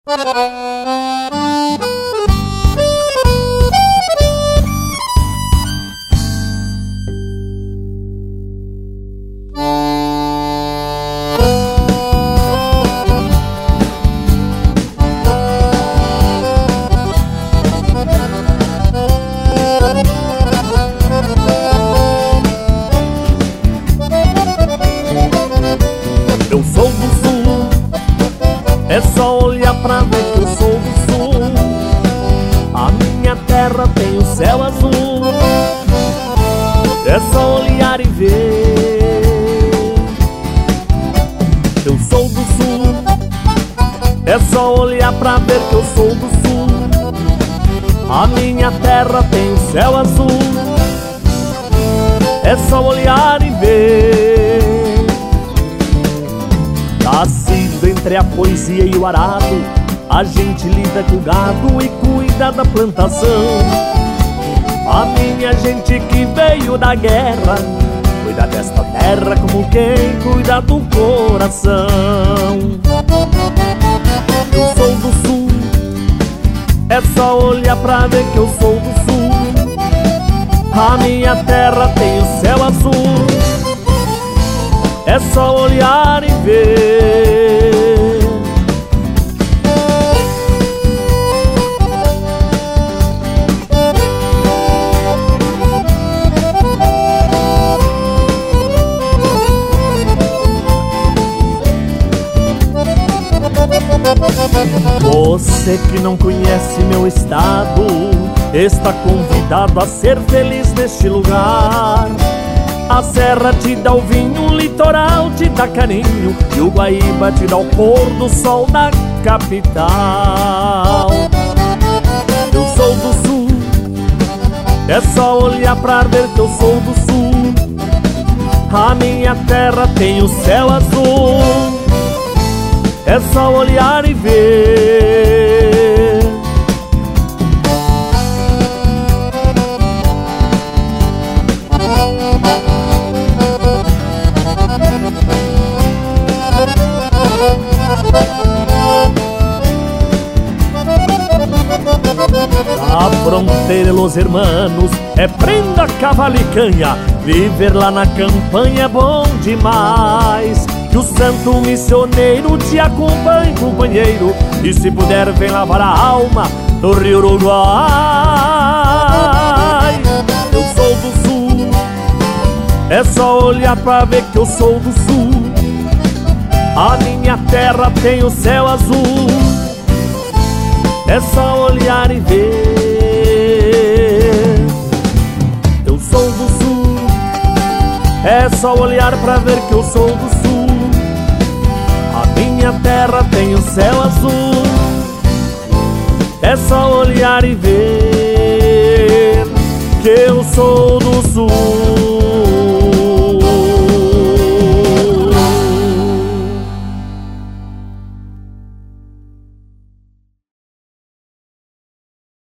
Eu sou do sul, é só olhar pra ver que eu sou do sul. A minha terra tem o céu azul, é só olhar e ver. Eu sou do sul, é só olhar pra ver que eu sou do sul. A minha terra tem o céu azul, é só olhar e ver. Nascido entre a poesia e o arado, a gente lida com o gado e cuida da plantação. A minha gente que veio da guerra cuida desta terra como quem cuida do coração. Eu sou do sul, é só olhar pra ver que eu sou do sul. A minha terra tem o céu azul, é só olhar e ver. Você que não conhece meu estado está convidado a ser feliz neste lugar. A serra te dá o vinho, o litoral te dá carinho e o Guaíba te dá o pôr do sol da capital. Eu sou do sul, é só olhar pra ver que eu sou do sul. A minha terra tem o céu azul, é só olhar e ver. A fronteira, los hermanos, é prenda, cavalo e canha. Viver lá na campanha é bom demais. Que o santo missioneiro te acompanhe, companheiro, e se puder vem lavar a alma no Rio Uruguai. Eu sou do sul, é só olhar pra ver que eu sou do sul. A minha terra tem o céu azul, é só olhar e ver. Eu sou do sul, é só olhar pra ver que eu sou do sul. A minha terra tem o céu azul, é só olhar e ver que eu sou